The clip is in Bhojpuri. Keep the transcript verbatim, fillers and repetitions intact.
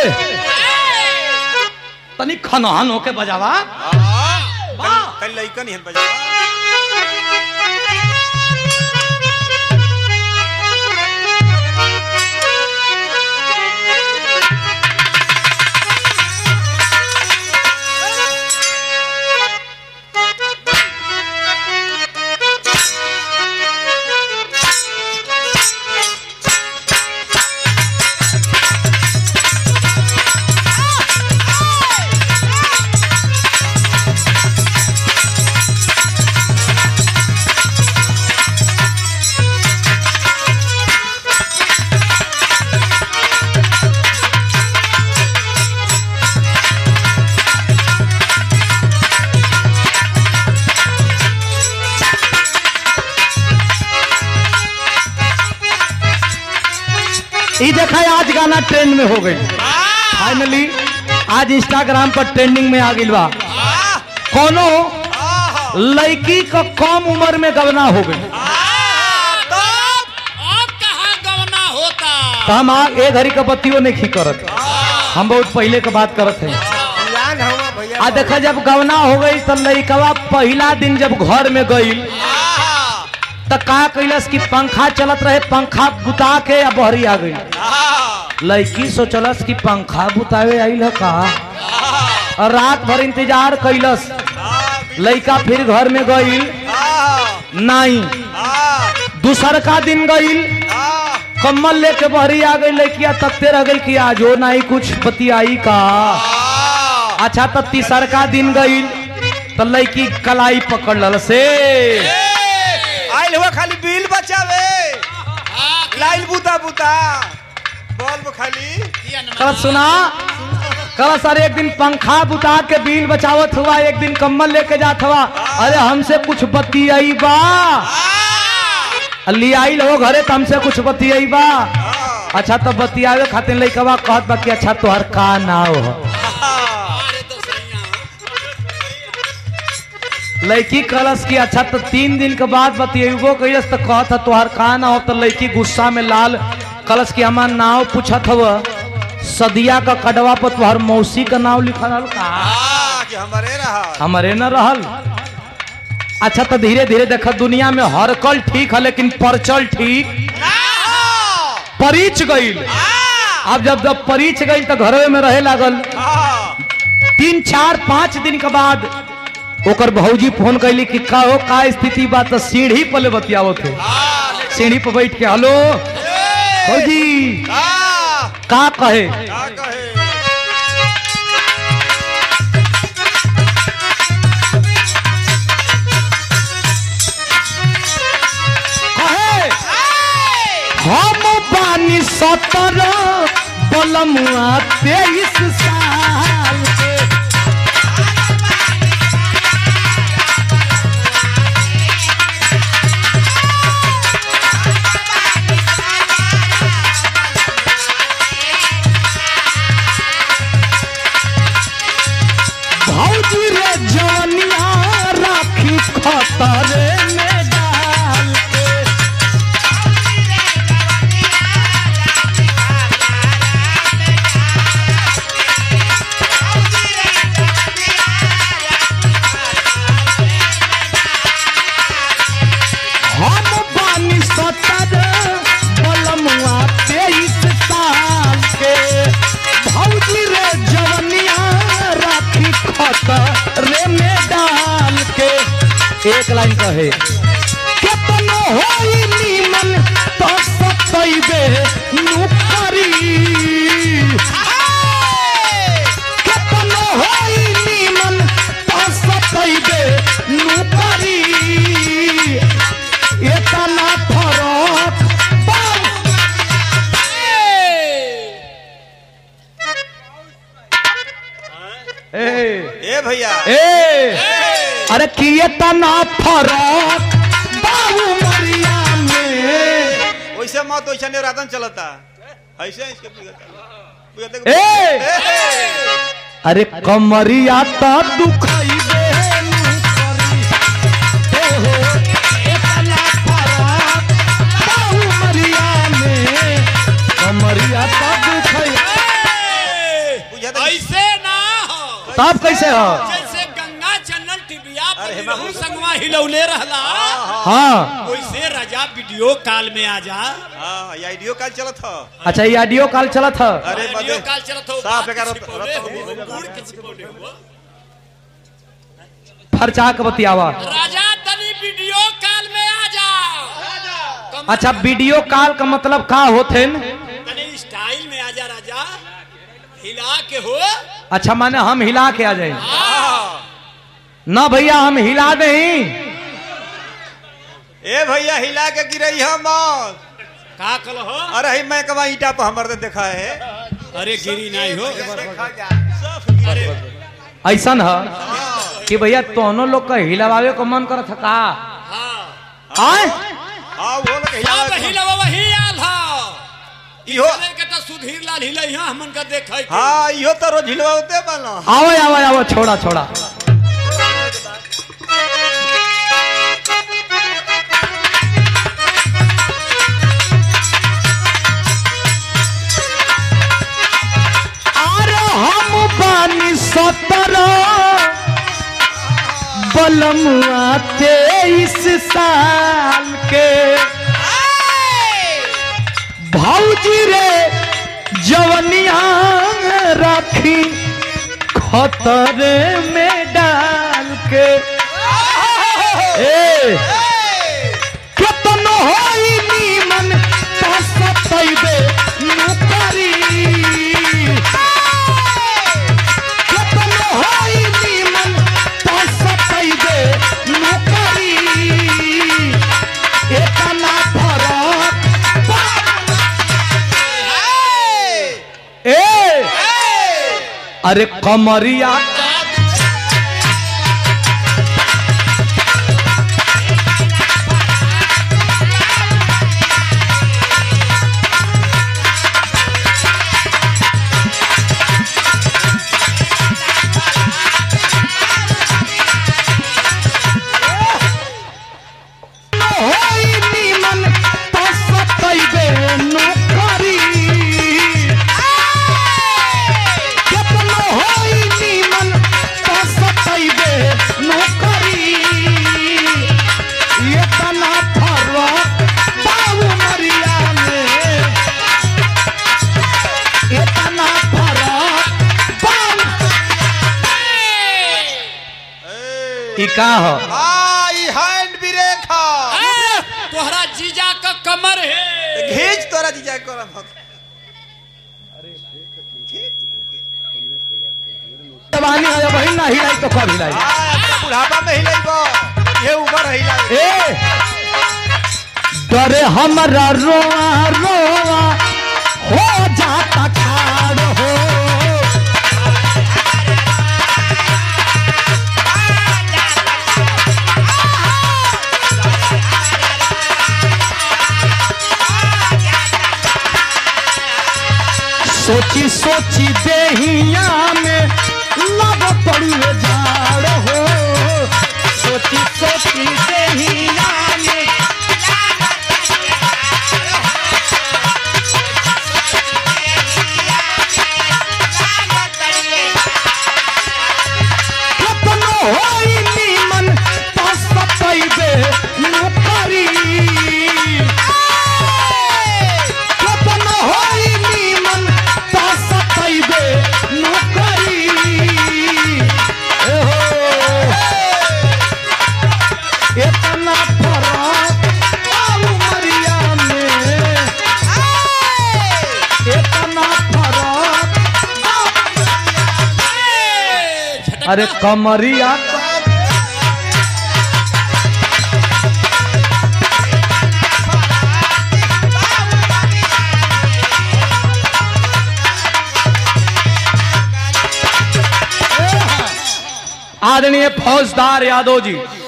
तनी खनहन होके बजावा। कल लइकन ही बजावा। ये देखा आज गाना ट्रेंड में हो गई फाइनली। आज इंस्टाग्राम पर ट्रेंडिंग में आ गई बा। कोनो लड़की का कम उम्र में गवना हो गई। तो हम ए घड़ी का बत्तियों नहीं खी करत, हम बहुत पहले का बात करत हैं। आ देखा जब गवना हो गई तो लड़कवा पहला दिन जब घर में गई तो का कैलस की पंखा चलत रहे, पंखा बुता के या बहरी आ गई। लड़की सोचलस कि पंखा बुतावे आई है का, और रात भर इंतजार कैलस। लड़का फिर घर में गई नहीं, दूसर का दिन गई कम्बल लेके बहरी आ गई। लड़किया तकते रह गई कि आज हो नहीं कुछ बतियाई का। अच्छा तो तीसर का दिन गई तो लड़की कलाई पकड़ लल से आइल हुआ खाली बिल बचावे, लाइल बुता बुता बल्ब खाली। कल सुना कल सर एक दिन पंखा बुता के बिल बचावत हुआ, एक दिन कम्बल लेके जात हुआ। अरे हमसे कुछ बतियाई बा, लिया आई लो घरे तो हमसे कुछ बतियाई बा। अच्छा तो बतियावे खातिर लइकवा कहत बा कि अच्छा तोहर का नाव है। लड़की कलश की अच्छा तो तीन दिन के बाद बतियेबो कैलस तो कहत है तोहर का ना हो। तो लड़की गुस्सा में लाल कलश की हमार नाव पूछत हव, सदिया का कड़वा पर तोहर मौसी का नाव लिखल रहल का? कि हमरे रहल, हमरे न रहल। अच्छा तो धीरे धीरे देखा दुनिया में हरकल ठीक है लेकिन परचल ठीक परिच गईल। अब जब जब परिच गईल तो घरों में रहे लागल। तीन चार पांच दिन के बाद ओकर भौजी फोन कैली कि का हो का स्थिति बात। तो सीढ़ी पर बतियावत थे, सीढ़ी पर बैठ के हेलो भौजी का कहे। हम बानी सत्रह बलमुआ तेईस साल के। भौजी रे जवनिया राखी खतरे में डाल के। हम बानी सत्रह बलमुआ तेईस साल के। भौजी रे जवनिया राखी खतरे में डाल के। एक लाइन कहे केतनो होई नीमन तो सतैबे नुकरी। केतनो होई नीमन तो सतैबे नुकरी। इतना फरक ए भैया ए अरे किए तना फरक बाबू मरिया में। वैसे मत वैसे निरादन चलता ऐसे इसके पूछते ए अरे कमरिया तो दुखाई बेनु करी। ए हो इतना फरक बाबू मरिया में, कमरिया तो दुखाई। कहता ऐसे ना हो तब कैसे हो? जैसे गंगा चंदन टिबिया अरे पर हेमा- संगवा हिलौले रहला हाँ वैसे राजा वीडियो कॉल में आ जा। हाँ ये आइडियो कॉल चलत था। अच्छा ये ऑडियो कॉल चला था। अरे वीडियो बदे कॉल चलत हो साफ बात एकर के छिपौले रत- हो, रत- गुड़ के छिपौले हो। फरचा के बतियावा। राजा तनी वीडियो कॉल में आ जाओ। अच्छा वीडियो कॉल का मतलब का होते? तनी स्टाइल में आ जा राजा, हिला के हो। अच्छा माने हम हिला के आ जाए? हाँ। ना भैया हम हिला नहीं। ए भैया हिला के गिरई हम का कल हो? अरे ही मैं कमा ईटा पर हमर दे देखा है। अरे गिरी नहीं हो। सब अरे ऐसा है कि भैया दोनों लोग का हिलावे को मन करत है का? हाँ आए? हाँ वो लोग सब हिला हिलवा वही आल हा। इहो चले के तो सुधीर लाल हिलै हा हमन का देखै के। हाँ इहो तो रोज हिलवाते बनो। आओ आओ आओ छोड़ा छोड़ा। अरे हम बानी सत्रह बलमुआ तेईस साल के भौजी रे जवनिया राखी खतरे में डाल के। ए केतनो होई नीमन तसतैबे नुकरी। केतनो होई नीमन तसतैबे नुकरी। एतना फरक ए अरे कमरिया होई नीमन तसतैबे नुकरी। केतनो होई नीमन तसतैबे नुकरी। एतना फरक बाबू मरिया में। एतना फरक बाबू ई का हो? हाँ ये हैंड ब्रेक है। ए, तोहरा जीजा का कमर है। घींच तोरा जीजा करम हम। जवानी है वही ना हिलाई तो कब हिलाई? हाँ अपना बुढ़ापा में हिलाइबो ये उम्र हिला। ए डरे हमरा रोआ रोआ हो जाता खाड़ हो। सोची सोची देहिया में लग पड़ी है झाड़ हो। सोची सोची देहिया में केतनो होई नीमन तसतैबे नुकरी। केतनो होई नीमन तसतैबे नुकरी। ए हो एतना फरक बाबू मरिया में। एतना फरक अरे कमरिया आदरणीय फौजदार यादव जी